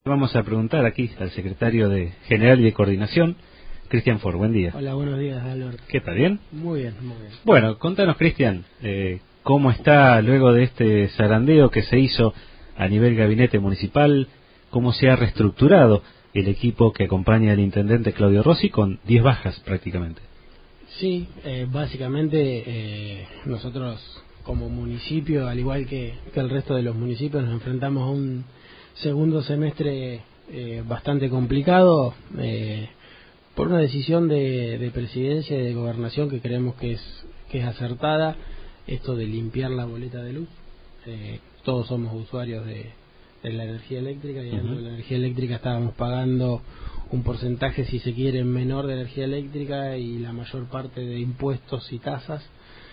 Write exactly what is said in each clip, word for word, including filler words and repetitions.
Vamos a preguntar aquí al secretario de General y de Coordinación, Cristian Ford. Buen día. Hola, buenos días, Alberto. ¿Qué tal? ¿Bien? Muy bien, muy bien. Bueno, contanos, Cristian, eh, ¿cómo está luego de este zarandeo que se hizo a nivel gabinete municipal? ¿Cómo se ha reestructurado el equipo que acompaña al intendente Claudio Rossi con diez bajas prácticamente? Sí, eh, básicamente eh, nosotros como municipio, al igual que, que el resto de los municipios, nos enfrentamos a un segundo semestre eh, bastante complicado eh, por una decisión de, de presidencia y de gobernación que creemos que es que es acertada, esto de limpiar la boleta de luz. Eh, todos somos usuarios de, de la energía eléctrica y dentro uh-huh. de la energía eléctrica estábamos pagando un porcentaje, si se quiere, menor de energía eléctrica y la mayor parte de impuestos y tasas.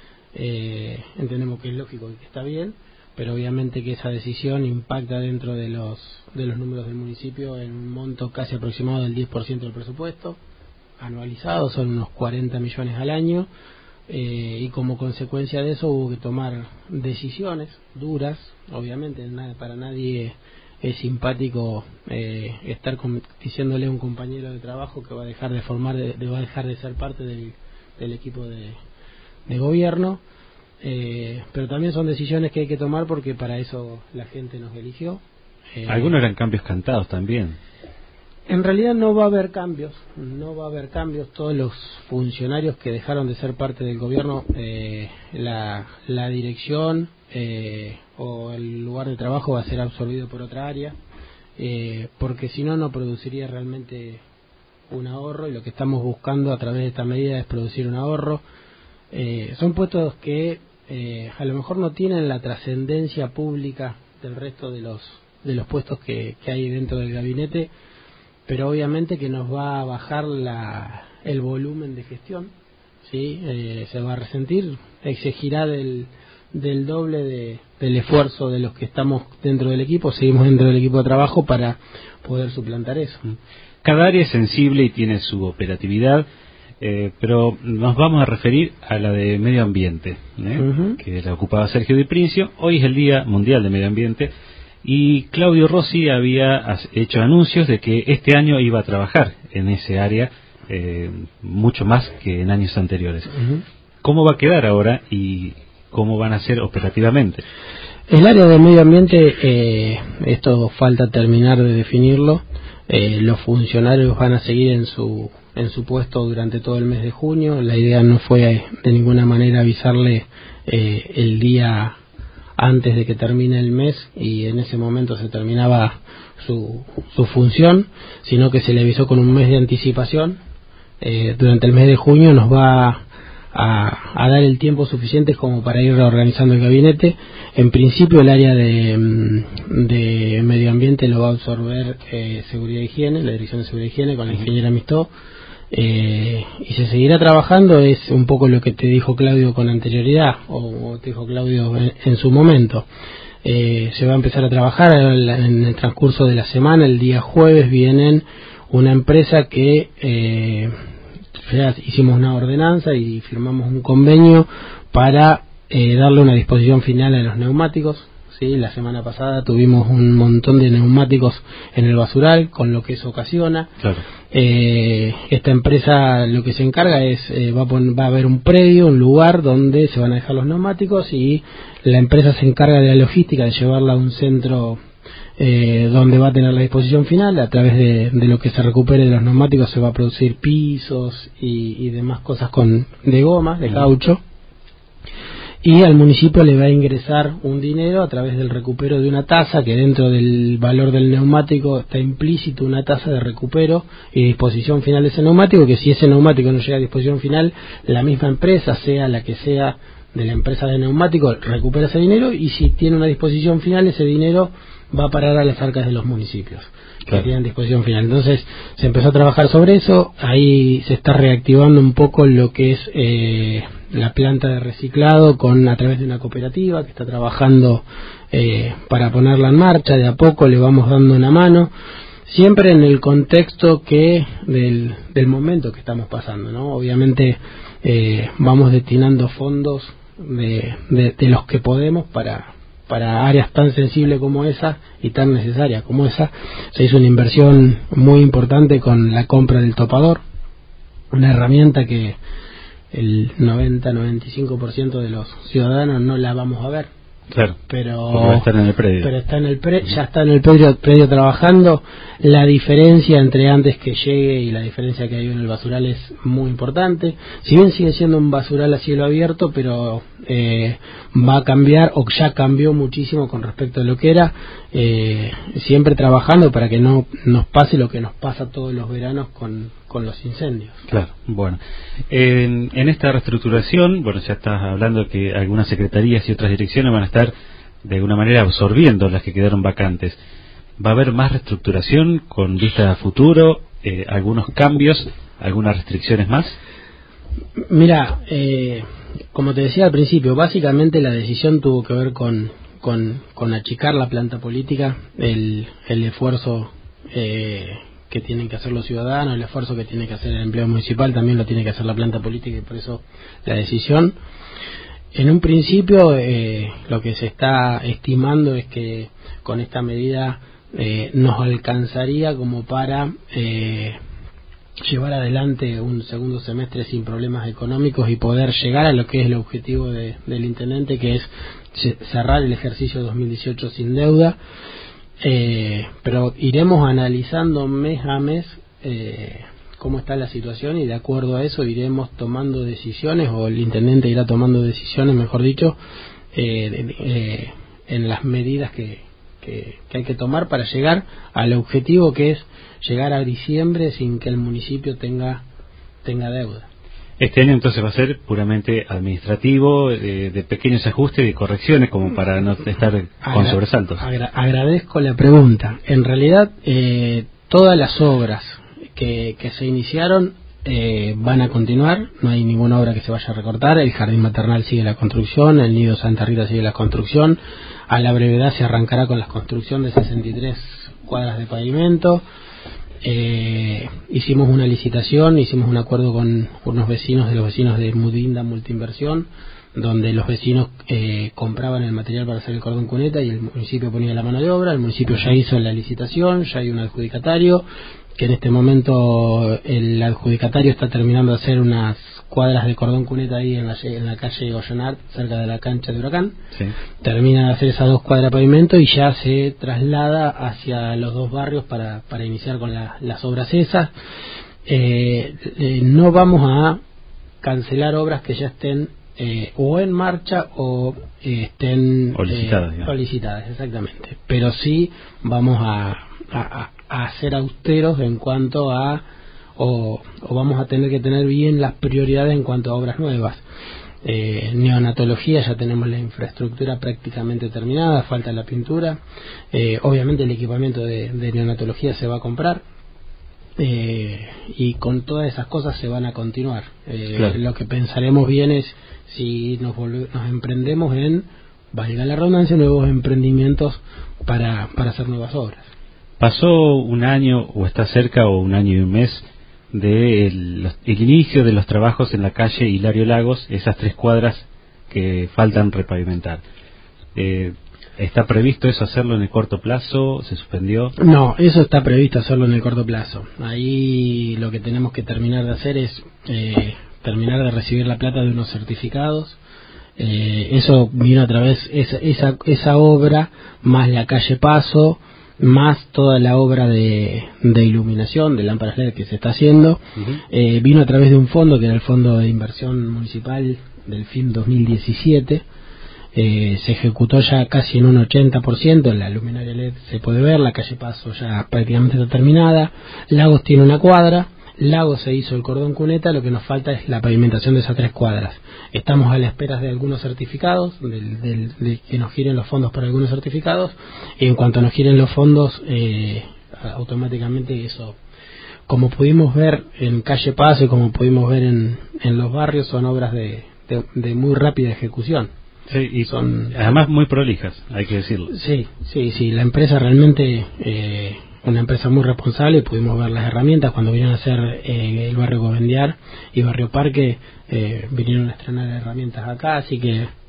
Eh, entendemos que es lógico y que está bien, pero obviamente que esa decisión impacta dentro de los de los números del municipio en un monto casi aproximado del diez por ciento del presupuesto anualizado, son unos cuarenta millones al año, eh, y como consecuencia de eso hubo que tomar decisiones duras. Obviamente nada, para nadie es simpático eh, estar con, diciéndole a un compañero de trabajo que va a dejar de formar, de, de, va a dejar de ser parte del, del equipo de, de gobierno, eh, pero también son decisiones que hay que tomar porque para eso la gente nos eligió. Eh, Algunos eran cambios cantados también. En realidad no va a haber cambios, no va a haber cambios. Todos los funcionarios que dejaron de ser parte del gobierno, eh, la, la dirección eh, o el lugar de trabajo va a ser absorbido por otra área, eh, porque si no, no produciría realmente un ahorro, y lo que estamos buscando a través de esta medida es producir un ahorro. Eh, son puestos que eh, a lo mejor no tienen la trascendencia pública del resto de los de los puestos que, que hay dentro del gabinete, pero obviamente que nos va a bajar la, el volumen de gestión, ¿sí? Eh, se va a resentir, exigirá del, del doble de, del esfuerzo de los que estamos dentro del equipo, seguimos dentro del equipo de trabajo para poder suplantar eso. Cada área es sensible y tiene su operatividad, eh, pero nos vamos a referir a la de medio ambiente, ¿eh? uh-huh. que la ocupaba Sergio Di Princio. Hoy es el Día Mundial de Medio Ambiente, y Claudio Rossi había hecho anuncios de que este año iba a trabajar en ese área eh, mucho más que en años anteriores. Uh-huh. ¿Cómo va a quedar ahora y cómo van a ser operativamente? El área de medio ambiente, eh, esto falta terminar de definirlo. Eh, los funcionarios van a seguir en su en su puesto durante todo el mes de junio. La idea no fue de ninguna manera avisarle eh, el día antes de que termine el mes y en ese momento se terminaba su, su función, sino que se le avisó con un mes de anticipación. Eh, durante el mes de junio nos va a, a dar el tiempo suficiente como para ir reorganizando el gabinete. En principio el área de, de medio ambiente lo va a absorber eh, seguridad e higiene, la dirección de seguridad e higiene con la ingeniera Mistó. Eh, y se seguirá trabajando, es un poco lo que te dijo Claudio con anterioridad, o, o te dijo Claudio en, en su momento. Eh, se va a empezar a trabajar en el transcurso de la semana. El día jueves vienen una empresa que eh, ya hicimos una ordenanza y firmamos un convenio para eh, darle una disposición final a los neumáticos. Sí, la semana pasada tuvimos un montón de neumáticos en el basural, con lo que eso ocasiona. Claro. Eh, esta empresa lo que se encarga es, eh, va, a poner, va a haber un predio, un lugar donde se van a dejar los neumáticos, y la empresa se encarga de la logística, de llevarla a un centro eh, donde va a tener la disposición final. A través de, de lo que se recupere de los neumáticos se va a producir pisos y, y demás cosas con de goma, de caucho. Y al municipio le va a ingresar un dinero a través del recupero de una tasa, que dentro del valor del neumático está implícito una tasa de recupero y disposición final de ese neumático, que si ese neumático no llega a disposición final, la misma empresa, sea la que sea de la empresa de neumáticos, recupera ese dinero, y si tiene una disposición final, ese dinero va a parar a las arcas de los municipios que claro. tienen disposición final. Entonces se empezó a trabajar sobre eso. Ahí se está reactivando un poco lo que es eh, la planta de reciclado con a través de una cooperativa que está trabajando eh, para ponerla en marcha. De a poco le vamos dando una mano, siempre en el contexto que del, del momento que estamos pasando, ¿no? Obviamente eh, vamos destinando fondos de, de, de los que podemos para para áreas tan sensibles como esa y tan necesarias como esa. Se hizo una inversión muy importante con la compra del topador, una herramienta que el noventa a noventa y cinco por ciento de los ciudadanos no la vamos a ver. Claro, pero está en el predio. Pero está en el pre, ya está en el predio, predio trabajando. La diferencia entre antes que llegue y la diferencia que hay en el basural es muy importante. Si bien sigue siendo un basural a cielo abierto, pero eh, va a cambiar, o ya cambió muchísimo con respecto a lo que era. Eh, siempre trabajando para que no nos pase lo que nos pasa todos los veranos con, con los incendios. Claro, bueno. En, en esta reestructuración, bueno, ya estás hablando de que algunas secretarías y otras direcciones van a estar de alguna manera absorbiendo las que quedaron vacantes. ¿Va a haber más reestructuración con vista a futuro? Eh, ¿Algunos cambios? ¿Algunas restricciones más? Mira, eh, como te decía al principio, básicamente la decisión tuvo que ver con, con, con achicar la planta política, el, el esfuerzo eh, que tienen que hacer los ciudadanos, el esfuerzo que tiene que hacer el empleo municipal, también lo tiene que hacer la planta política, y por eso la decisión. En un principio, eh, lo que se está estimando es que con esta medida eh, nos alcanzaría como para eh, llevar adelante un segundo semestre sin problemas económicos y poder llegar a lo que es el objetivo de, del intendente, que es cerrar el ejercicio dos mil dieciocho sin deuda. Eh, pero iremos analizando mes a mes eh, cómo está la situación, y de acuerdo a eso iremos tomando decisiones, o el intendente irá tomando decisiones, mejor dicho, eh, de, eh, en las medidas que, que, que hay que tomar para llegar al objetivo, que es llegar a diciembre sin que el municipio tenga tenga deuda. Este año entonces va a ser puramente administrativo, de, de pequeños ajustes y correcciones, como para no estar con Agra sobresaltos. Agra agradezco la pregunta. En realidad, eh, todas las obras que, que se iniciaron eh, van a continuar, no hay ninguna obra que se vaya a recortar. El jardín maternal sigue la construcción, el nido Santa Rita sigue la construcción. A la brevedad se arrancará con la construcción de sesenta y tres cuadras de pavimento. Eh, hicimos una licitación, hicimos un acuerdo con unos vecinos de los vecinos de Mudinda Multiinversión, donde los vecinos eh, compraban el material para hacer el cordón cuneta y el municipio ponía la mano de obra. El municipio ya hizo la licitación, ya hay un adjudicatario, que en este momento el adjudicatario está terminando de hacer unas cuadras de cordón cuneta ahí en la, en la calle Goyenart, cerca de la cancha de Huracán. Sí. Termina de hacer esas dos cuadras de pavimento y ya se traslada hacia los dos barrios para, para iniciar con la, las obras esas. Eh, eh, no vamos a cancelar obras que ya estén eh, o en marcha o eh, estén o licitadas, eh, o licitadas, exactamente. Pero sí vamos a, a, a ser austeros en cuanto a O, o vamos a tener que tener bien las prioridades en cuanto a obras nuevas. Eh, neonatología, ya tenemos la infraestructura prácticamente terminada, falta la pintura. Eh, obviamente el equipamiento de, de neonatología se va a comprar, eh, y con todas esas cosas se van a continuar. Eh, claro. Lo que pensaremos bien es si nos, nos emprendemos en, valga la redundancia, nuevos emprendimientos para, para hacer nuevas obras. Pasó un año, o está cerca, o un año y un mes de el, el inicio de los trabajos en la calle Hilario Lagos, esas tres cuadras que faltan repavimentar. Eh, ¿Está previsto eso hacerlo en el corto plazo? ¿Se suspendió? No, eso está previsto hacerlo en el corto plazo. Ahí lo que tenemos que terminar de hacer es eh, terminar de recibir la plata de unos certificados. Eh, eso vino a través, esa, esa, esa obra, más la calle Paso, más toda la obra de, de iluminación, de lámparas L E D que se está haciendo, uh-huh. eh, vino a través de un fondo que era el Fondo de Inversión Municipal del F I M dos mil diecisiete. Eh, se ejecutó ya casi en un ochenta por ciento, la luminaria L E D se puede ver, la calle Paso ya prácticamente está terminada, Lagos tiene una cuadra, Lagos se hizo el cordón cuneta, lo que nos falta es la pavimentación de esas tres cuadras. Estamos a la espera de algunos certificados, del, del, de que nos giren los fondos para algunos certificados, y en cuanto nos giren los fondos, eh, automáticamente eso, como pudimos ver en calle Paso y como pudimos ver en, en los barrios, son obras de, de, de muy rápida ejecución. Sí, y son además muy prolijas, hay que decirlo. Sí, sí, sí, la empresa realmente, eh, una empresa muy responsable, pudimos ver las herramientas cuando vinieron a hacer eh, el barrio Govendiar y barrio Parque, eh, vinieron a estrenar herramientas acá, así que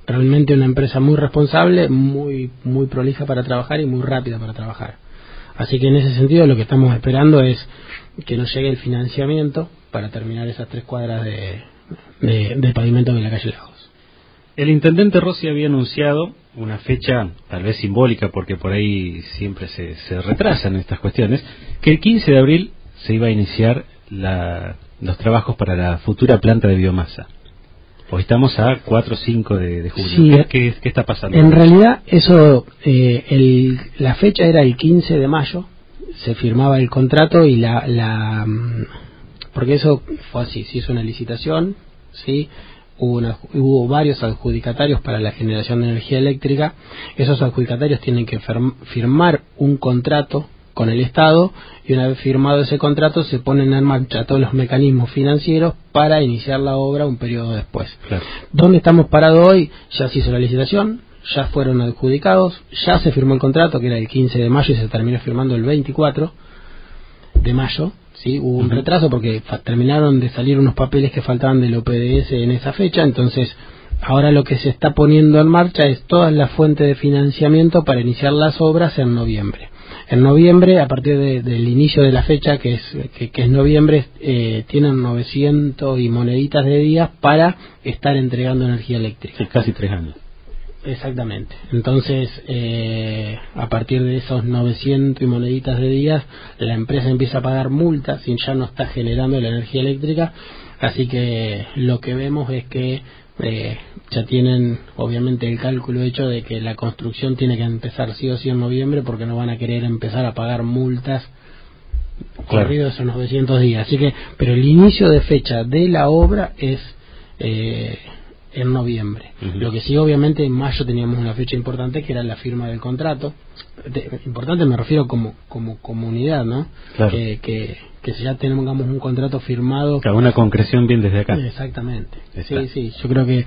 realmente una empresa muy responsable, muy muy prolija para trabajar y muy rápida para trabajar. Así que en ese sentido lo que estamos esperando es que nos llegue el financiamiento para terminar esas tres cuadras de, de, de pavimento de la calle Lagos. El intendente Rossi había anunciado una fecha tal vez simbólica, porque por ahí siempre se, se retrasan estas cuestiones, que el quince de abril se iba a iniciar la, los trabajos para la futura planta de biomasa. Hoy estamos a cuatro o cinco de, de julio. Sí, ¿Qué, qué, qué está pasando? En realidad, eso eh, el, la fecha era el quince de mayo, se firmaba el contrato y la... la porque eso fue así, se hizo una licitación, ¿sí? Hubo, una, hubo varios adjudicatarios para la generación de energía eléctrica. Esos adjudicatarios tienen que firmar un contrato con el Estado, y una vez firmado ese contrato se ponen en marcha todos los mecanismos financieros para iniciar la obra un periodo después. Claro. ¿Dónde estamos parados hoy? Ya se hizo la licitación, ya fueron adjudicados, ya se firmó el contrato, que era el quince de mayo, y se terminó firmando el veinticuatro de mayo. Sí, hubo un uh-huh. retraso porque terminaron de salir unos papeles que faltaban del O P D S en esa fecha. Entonces ahora lo que se está poniendo en marcha es toda la fuente de financiamiento para iniciar las obras en noviembre. En noviembre, a partir de, del inicio de la fecha, que es que, que es noviembre, eh, tienen novecientos y moneditas de días para estar entregando energía eléctrica. Sí, casi tres años. Exactamente. Entonces, eh, a partir de esos novecientos y moneditas de días, la empresa empieza a pagar multas y ya no está generando la energía eléctrica. Así que lo que vemos es que eh, ya tienen obviamente el cálculo hecho de que la construcción tiene que empezar sí o sí en noviembre, porque no van a querer empezar a pagar multas corridos esos novecientos días. Así que, pero el inicio de fecha de la obra es eh, en noviembre. Uh-huh. Lo que sí, obviamente en mayo teníamos una fecha importante, que era la firma del contrato. De, importante me refiero como como comunidad, ¿no? Claro. Que, que, que si ya tengamos un contrato firmado, que una concreción bien desde acá. Exactamente. Está. Sí, sí, yo creo que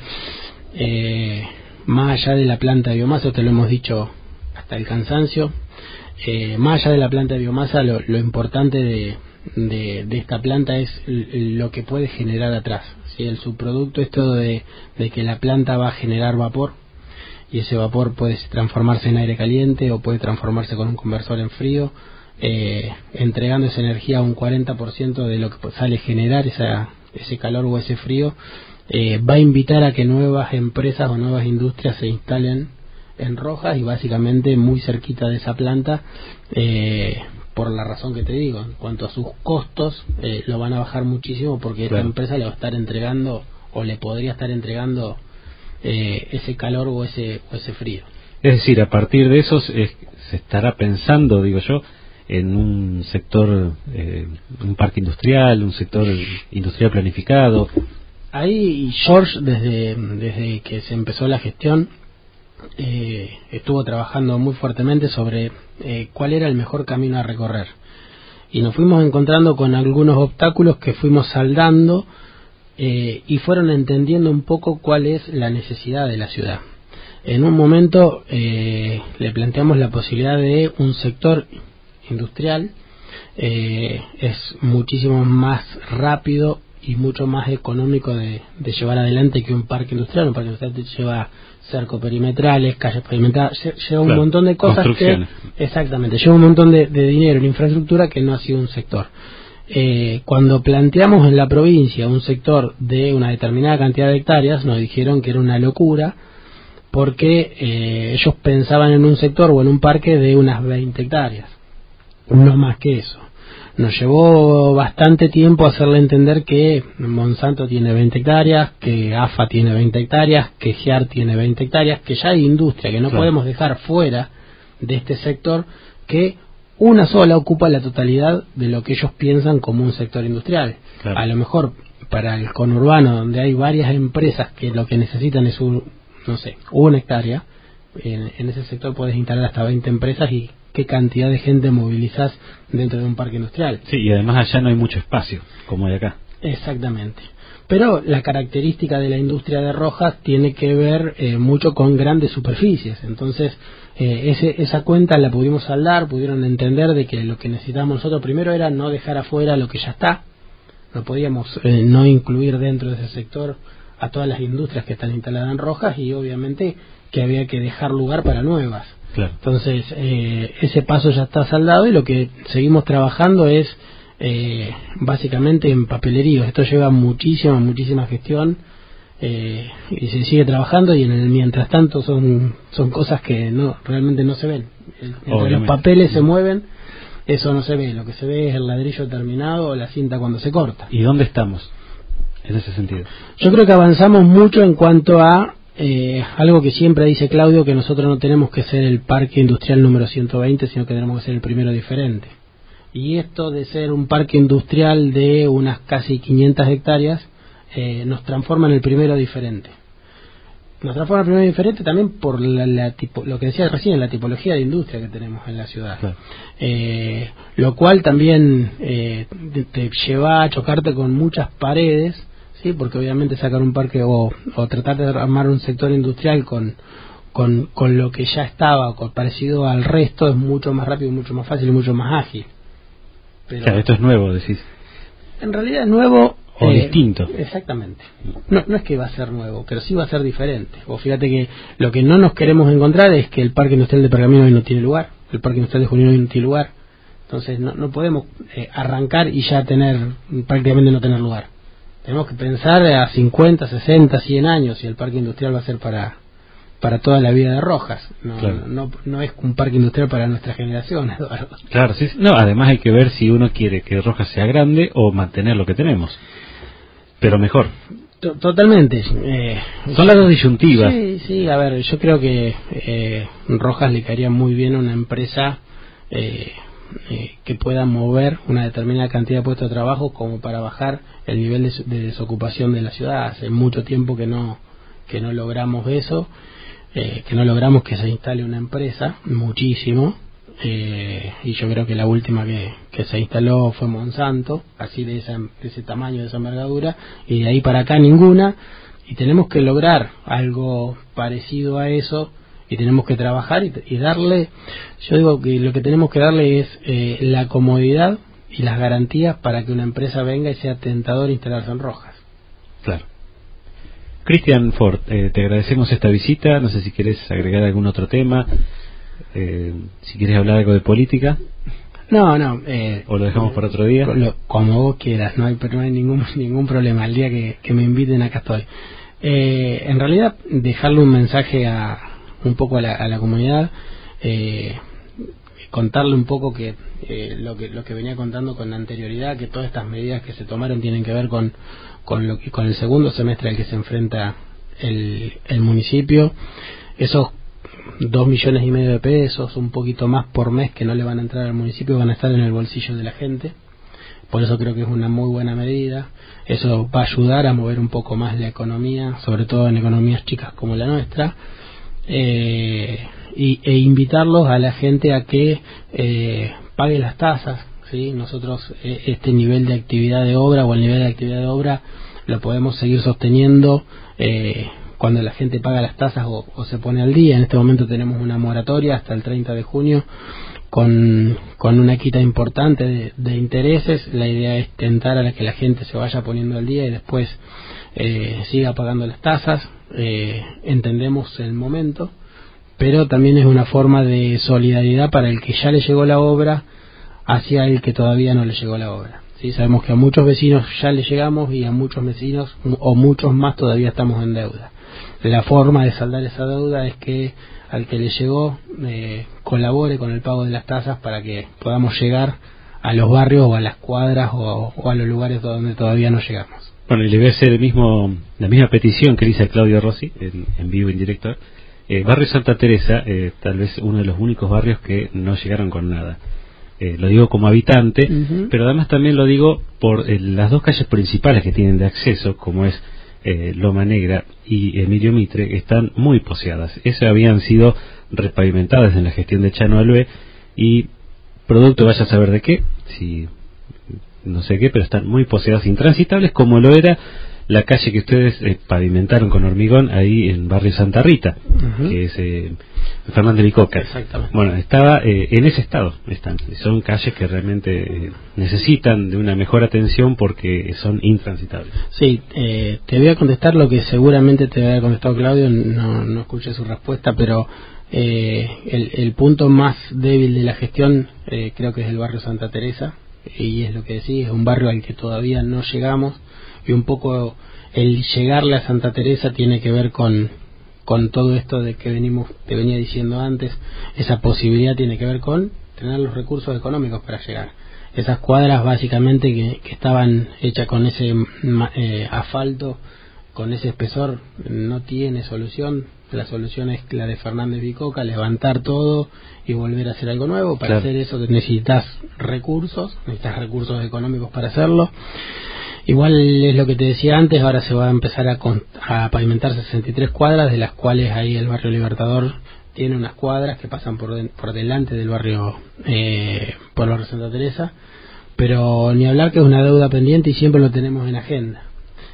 eh, más allá de la planta de biomasa, te lo hemos dicho hasta el cansancio, eh, más allá de la planta de biomasa, lo, lo importante de, de, de esta planta es lo que puede generar atrás. ¿Sí? El subproducto es todo de, de que la planta va a generar vapor, y ese vapor puede transformarse en aire caliente o puede transformarse con un conversor en frío, eh, entregando esa energía a un cuarenta por ciento de lo que sale generar esa, ese calor o ese frío. Eh, va a invitar a que nuevas empresas o nuevas industrias se instalen en Rojas, y básicamente muy cerquita de esa planta, eh, por la razón que te digo, en cuanto a sus costos, eh, lo van a bajar muchísimo, porque claro, esta empresa le va a estar entregando, o le podría estar entregando eh, ese calor o ese, o ese frío. Es decir, a partir de eso se, se estará pensando, digo yo, en un sector, eh, un parque industrial, un sector industrial planificado. Ahí George, desde, desde que se empezó la gestión, eh, estuvo trabajando muy fuertemente sobre eh, cuál era el mejor camino a recorrer, y nos fuimos encontrando con algunos obstáculos que fuimos saldando, eh, y fueron entendiendo un poco cuál es la necesidad de la ciudad. En un momento eh, le planteamos la posibilidad de un sector industrial, eh, es muchísimo más rápido y mucho más económico de, de llevar adelante que un parque industrial. Un parque industrial te lleva cercos perimetrales, calles pavimentadas, lleva claro, un montón de cosas que, exactamente, lleva un montón de, de dinero en infraestructura que no ha sido un sector. Eh, cuando planteamos en la provincia un sector de una determinada cantidad de hectáreas, nos dijeron que era una locura, porque eh, ellos pensaban en un sector o en un parque de unas veinte hectáreas, no más que eso. Nos llevó bastante tiempo hacerle entender que Monsanto tiene veinte hectáreas, que A F A tiene veinte hectáreas, que G E A R tiene veinte hectáreas, que ya hay industria, que no claro, podemos dejar fuera de este sector, que una sola ocupa la totalidad de lo que ellos piensan como un sector industrial. Claro. A lo mejor para el conurbano, donde hay varias empresas que lo que necesitan es un, no sé, una hectárea, en, en ese sector puedes instalar hasta veinte empresas, y qué cantidad de gente movilizás dentro de un parque industrial. Sí, y además allá no hay mucho espacio, como hay acá. Exactamente. Pero la característica de la industria de Rojas tiene que ver eh, mucho con grandes superficies. Entonces, eh, ese, esa cuenta la pudimos saldar, pudieron entender de que lo que necesitábamos nosotros primero era no dejar afuera lo que ya está. No podíamos eh, no incluir dentro de ese sector a todas las industrias que están instaladas en Rojas, y obviamente que había que dejar lugar para nuevas. Claro. Entonces, eh, ese paso ya está saldado, y lo que seguimos trabajando es eh, básicamente en papelerío. Esto lleva muchísima, muchísima gestión, eh, y se sigue trabajando, y en el mientras tanto son son cosas que no realmente no se ven. Mientras los papeles se mueven, eso no se ve. Lo que se ve es el ladrillo terminado o la cinta cuando se corta. ¿Y dónde estamos en ese sentido? Yo creo que avanzamos mucho en cuanto a eh, algo que siempre dice Claudio, que nosotros no tenemos que ser el parque industrial número ciento veinte, sino que tenemos que ser el primero diferente. Y esto de ser un parque industrial de unas casi quinientas hectáreas eh, nos transforma en el primero diferente. Nos transforma en el primero diferente también por la, la tipo, lo que decía recién, la tipología de industria que tenemos en la ciudad. Claro. Eh, lo cual también eh, te, te lleva a chocarte con muchas paredes, sí, porque obviamente sacar un parque o, o tratar de armar un sector industrial con con, con lo que ya estaba con, parecido al resto es mucho más rápido, mucho más fácil y mucho más ágil. Pero, claro, esto es nuevo, decís. En realidad es nuevo o eh, distinto. Exactamente. No, no es que va a ser nuevo, pero sí va a ser diferente. O fíjate que lo que no nos queremos encontrar es que el parque industrial de Pergamino hoy no tiene lugar, el parque industrial de Junín hoy no tiene lugar. Entonces no, no podemos eh, arrancar y ya tener, prácticamente no tener lugar. Tenemos que pensar a cincuenta, sesenta, cien años, y el parque industrial va a ser para para toda la vida de Rojas. No, claro. no, no, no es un parque industrial para nuestra generación, Eduardo. Claro, sí. No, además hay que ver si uno quiere que Rojas sea grande o mantener lo que tenemos. Pero mejor. Totalmente. Eh, Son las dos disyuntivas. Sí, sí, a ver, yo creo que eh, Rojas le caería muy bien a una empresa eh, eh, que pueda mover una determinada cantidad de puestos de trabajo como para bajar el nivel de, de desocupación de la ciudad. Hace mucho tiempo que no que no logramos eso, eh, que no logramos que se instale una empresa, muchísimo. Eh, y yo creo que la última que, que se instaló fue Monsanto, así de, esa, de ese tamaño, de esa envergadura, y de ahí para acá ninguna, y tenemos que lograr algo parecido a eso, y tenemos que trabajar y, y darle, yo digo que lo que tenemos que darle es eh, la comodidad y las garantías para que una empresa venga y sea tentador instalarse en Rojas. Claro. Cristian Ford, eh, te agradecemos esta visita, no sé si querés agregar algún otro tema. Eh, si quieres hablar algo de política. No, no. Eh, o lo dejamos para otro día. Lo, como vos quieras, no hay, no hay ningún ningún problema. El día que, que me inviten acá estoy. Eh, en realidad, dejarle un mensaje a un poco a la, a la comunidad, eh, contarle un poco que, eh, lo que lo que venía contando con anterioridad, que todas estas medidas que se tomaron tienen que ver con con lo que, con el segundo semestre al que se enfrenta el, el municipio. Esos dos millones y medio de pesos, un poquito más por mes que no le van a entrar al municipio, van a estar en el bolsillo de la gente. Por eso creo que es una muy buena medida. Eso va a ayudar a mover un poco más la economía, sobre todo en economías chicas como la nuestra, eh, y, e invitarlos a la gente a que eh, pague las tasas, ¿sí? Nosotros eh, este nivel de actividad de obra o el nivel de actividad de obra lo podemos seguir sosteniendo eh, cuando la gente paga las tasas o, o se pone al día. En este momento tenemos una moratoria hasta el treinta de junio con, con una quita importante de, de intereses. La idea es tentar a la que la gente se vaya poniendo al día y después eh, siga pagando las tasas. Eh, entendemos el momento, pero también es una forma de solidaridad para el que ya le llegó la obra hacia el que todavía no le llegó la obra. ¿Sí? Sabemos que a muchos vecinos ya le llegamos y a muchos vecinos o muchos más todavía estamos en deuda. La forma de saldar esa deuda es que al que le llegó eh, colabore con el pago de las tasas para que podamos llegar a los barrios o a las cuadras o, o a los lugares donde todavía no llegamos. Bueno, y le voy a hacer el mismo, la misma petición que le hice a Claudio Rossi en, en vivo, en directo. Eh, barrio Santa Teresa, eh, tal vez uno de los únicos barrios que no llegaron con nada. Eh, lo digo como habitante, uh-huh. pero además también lo digo por eh, las dos calles principales que tienen de acceso, como es Eh, Loma Negra y Emilio Mitre, están muy poseadas. Esas habían sido repavimentadas en la gestión de Chano Alvé y producto vaya a saber de qué, si no sé qué, pero están muy poseadas, intransitables, como lo era la calle que ustedes eh, pavimentaron con hormigón ahí en barrio Santa Rita, uh-huh. que es eh, Fernández Vicoca. Exactamente. Bueno, estaba eh, en ese estado, están. Son calles que realmente eh, necesitan de una mejor atención porque son intransitables. Sí, eh, te voy a contestar lo que seguramente te había contestado Claudio, no, no escuché su respuesta, pero eh, el, el punto más débil de la gestión eh, creo que es el barrio Santa Teresa, y es lo que decís, es un barrio al que todavía no llegamos, y un poco el llegarle a Santa Teresa tiene que ver con con todo esto de que venimos te venía diciendo antes. Esa posibilidad tiene que ver con tener los recursos económicos para llegar. Esas cuadras básicamente que, que estaban hechas con ese eh, asfalto, con ese espesor, no tiene solución. La solución es la de Fernández Vicoca, levantar todo y volver a hacer algo nuevo. Para claro. hacer eso necesitas recursos, necesitas recursos económicos para hacerlo. Igual es lo que te decía antes, ahora se va a empezar a, con, a pavimentar sesenta y tres cuadras, de las cuales ahí el barrio Libertador tiene unas cuadras que pasan por, de, por delante del barrio eh, por la Santa Teresa, pero ni hablar que es una deuda pendiente y siempre lo tenemos en agenda.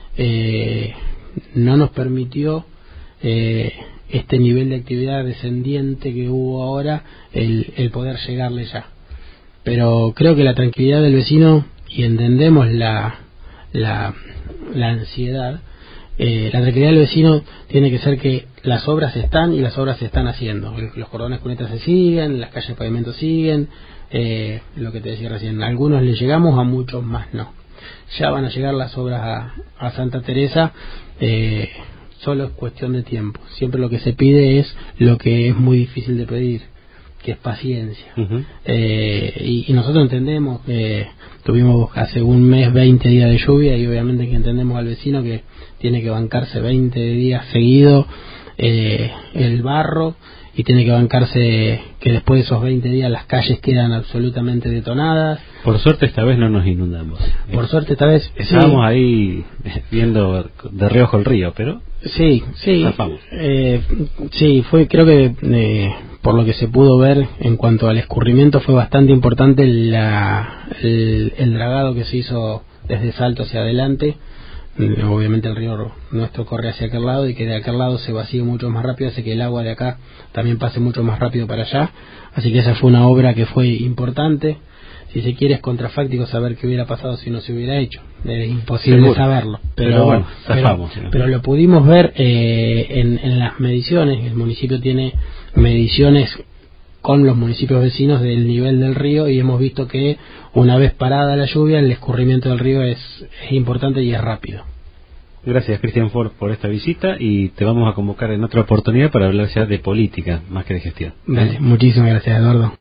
Eh, no nos permitió eh, este nivel de actividad descendiente que hubo ahora el, el poder llegarle ya, pero creo que la tranquilidad del vecino, y entendemos la la, la ansiedad, eh, la tranquilidad del vecino tiene que ser que las obras están y las obras se están haciendo, los cordones cunetas se siguen, las calles de pavimento siguen, eh, lo que te decía recién, a algunos les llegamos, a muchos más no. Ya van a llegar las obras a, a Santa Teresa, eh, solo es cuestión de tiempo. Siempre lo que se pide es lo que es muy difícil de pedir, que es paciencia. Uh-huh. eh, y, y nosotros entendemos que tuvimos hace un mes veinte días de lluvia, y obviamente que entendemos al vecino que tiene que bancarse veinte días seguidos eh, el barro, y tiene que bancarse que después de esos veinte días las calles quedan absolutamente detonadas. Por suerte esta vez no nos inundamos. Por suerte esta vez estábamos sí. ahí viendo de reojo el río, pero sí, sí, eh, sí, fue, creo que eh, por lo que se pudo ver en cuanto al escurrimiento fue bastante importante la, el, el dragado que se hizo desde Salto hacia adelante. Obviamente el río nuestro corre hacia aquel lado, y que de aquel lado se vacíe mucho más rápido, hace que el agua de acá también pase mucho más rápido para allá. Así que esa fue una obra que fue importante. Si se quiere es contrafáctico saber qué hubiera pasado si no se hubiera hecho, es imposible Seguro. saberlo, pero, pero bueno, pero, pero lo pudimos ver eh, en, en las mediciones. El municipio tiene mediciones con los municipios vecinos del nivel del río, y hemos visto que una vez parada la lluvia el escurrimiento del río es, es importante y es rápido. Gracias, Cristian Ford, por esta visita, y te vamos a convocar en otra oportunidad para hablar ya de política más que de gestión. Vale, muchísimas gracias, Eduardo.